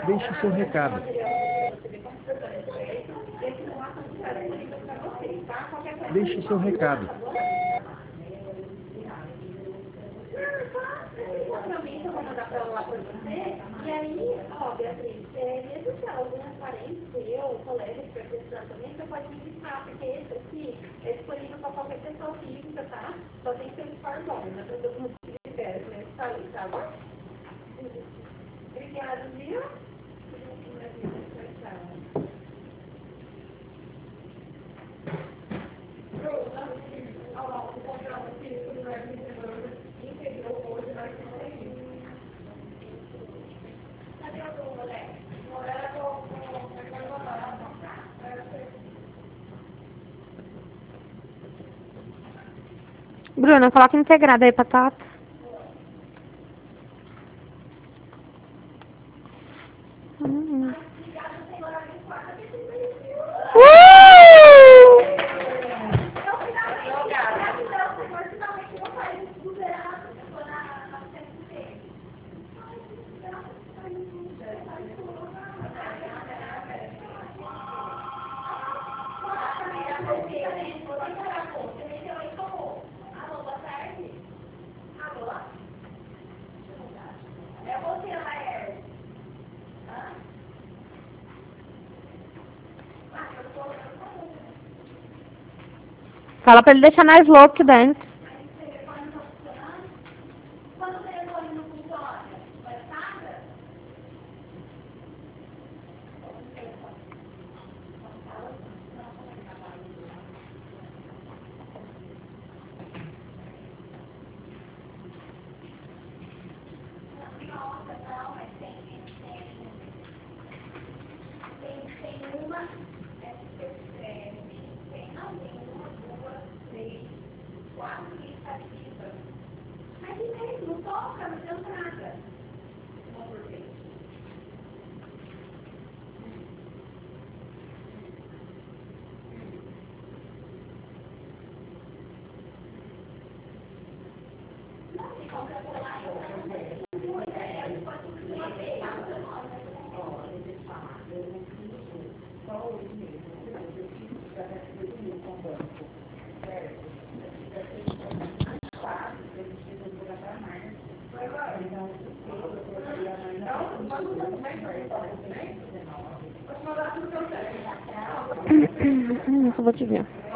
Deixe seu recado. Deixe seu recado. Realmente eu vou mandar pra ela lá pra você. E aí, ó, Beatriz, mesmo se alguns parentes seu, colegas que precisam também, você pode me indicar, porque esse aqui é disponível para qualquer pessoa física, tá? Só tem que ter um smartphone, né? Para todo mundo que tiver, né? Tá ali, tá bom? Obrigada, viu? Tchau. Bruna, coloca integrada aí, Patata. Fala pra ele deixar na slow aqui dentro. Só vou te ver.